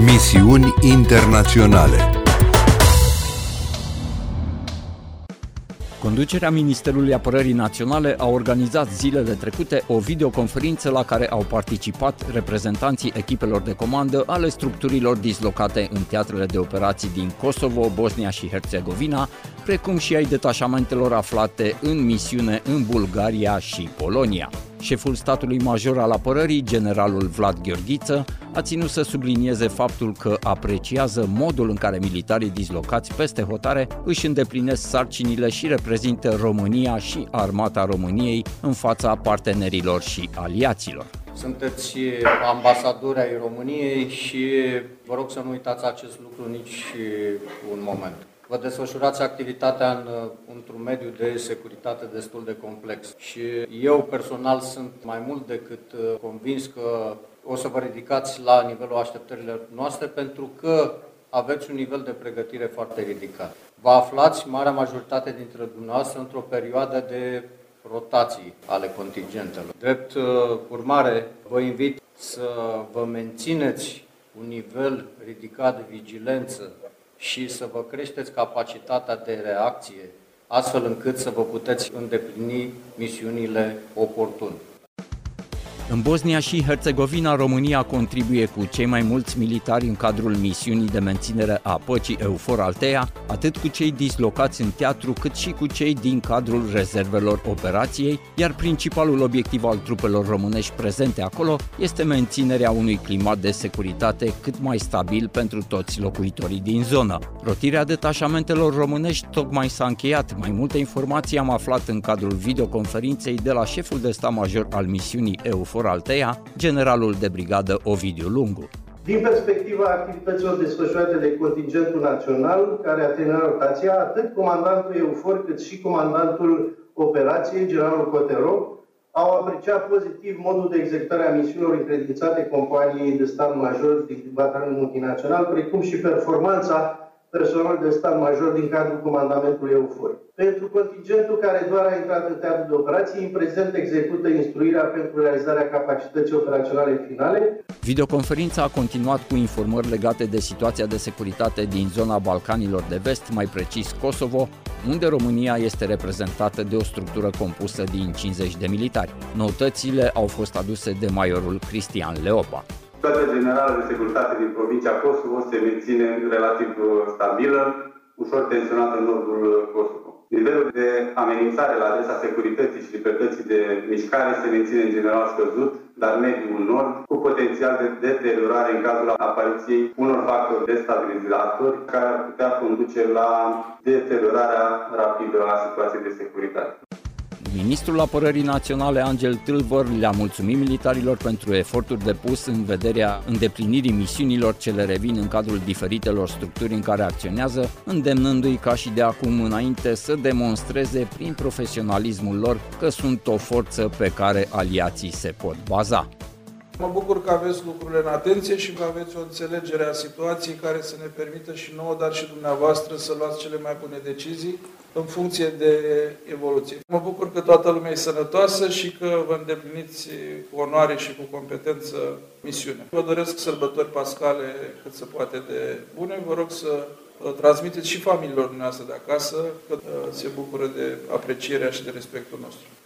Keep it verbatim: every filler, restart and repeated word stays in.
Misiuni internaționale. Conducerea Ministerului Apărării Naționale a organizat zilele trecute o videoconferință la care au participat reprezentanții echipelor de comandă ale structurilor dislocate în teatrele de operații din Kosovo, Bosnia și Herțegovina, precum și ai detașamentelor aflate în misiune în Bulgaria și Polonia. Șeful statului major al apărării, generalul Vlad Gheorghiță, a ținut să sublinieze faptul că apreciază modul în care militarii dislocați peste hotare își îndeplinesc sarcinile și reprezintă România și Armata României în fața partenerilor și aliaților. Sunteți ambasadori ai României și vă rog să nu uitați acest lucru nici un moment. Vă desfășurați activitatea în, într-un mediu de securitate destul de complex și eu personal sunt mai mult decât convins că o să vă ridicați la nivelul așteptărilor noastre pentru că aveți un nivel de pregătire foarte ridicat. Vă aflați, marea majoritate dintre dumneavoastră, într-o perioadă de rotații ale contingentelor. Drept urmare, vă invit să vă mențineți un nivel ridicat de vigilență și să vă creșteți capacitatea de reacție, astfel încât să vă puteți îndeplini misiunile oportun. În Bosnia și Herțegovina, România contribuie cu cei mai mulți militari în cadrul misiunii de menținere a păcii EUFOR Althea, atât cu cei dislocați în teatru, cât și cu cei din cadrul rezervelor operației, iar principalul obiectiv al trupelor românești prezente acolo este menținerea unui climat de securitate cât mai stabil pentru toți locuitorii din zonă. Rotirea detașamentelor românești tocmai s-a încheiat. Mai multe informații am aflat în cadrul videoconferinței de la șeful de stat major al misiunii EUFOR Althea, generalul de brigadă Ovidiu Lungu. Din perspectiva activităților desfășurate de contingentul național, care a terminat rotația, atât comandantul EUFOR cât și comandantul operației, generalul Cotero, au apreciat pozitiv modul de executare a misiunilor încredințate companiei de stat major din batalionul multinațional, precum și performanța personal de stat major din cadrul comandamentului EUFOR. Pentru contingentul care doar a intrat în teatru de operații, în prezent execută instruirea pentru realizarea capacității operaționale finale. Videoconferința a continuat cu informări legate de situația de securitate din zona Balcanilor de Vest, mai precis Kosovo, unde România este reprezentată de o structură compusă din cincizeci de militari. Noutățile au fost aduse de majorul Cristian Leopa. Situația generală de securitate din provincia Kosovo se menține relativ stabilă, ușor tensionată în nordul Kosovo. Nivelul de amenințare la adresa securității și libertății de mișcare se menține în general scăzut, dar mediu în nord, cu potențial de deteriorare în cazul apariției unor factori destabilizatori care ar putea conduce la deteriorarea rapidă a situației de securitate. Ministrul Apărării Naționale Angel Tâlvăr le-a mulțumit militarilor pentru eforturi depus în vederea îndeplinirii misiunilor ce le revin în cadrul diferitelor structuri în care acționează, îndemnându-i ca și de acum înainte să demonstreze prin profesionalismul lor că sunt o forță pe care aliații se pot baza. Mă bucur că aveți lucrurile în atenție și că aveți o înțelegere a situației care să ne permită și nouă, dar și dumneavoastră să luați cele mai bune decizii în funcție de evoluție. Mă bucur că toată lumea e sănătoasă și că vă îndepliniți cu onoare și cu competență misiunea. Vă doresc sărbători pascale cât se poate de bune. Vă rog să transmiteți și familiilor dumneavoastră de acasă că se bucură de aprecierea și de respectul nostru.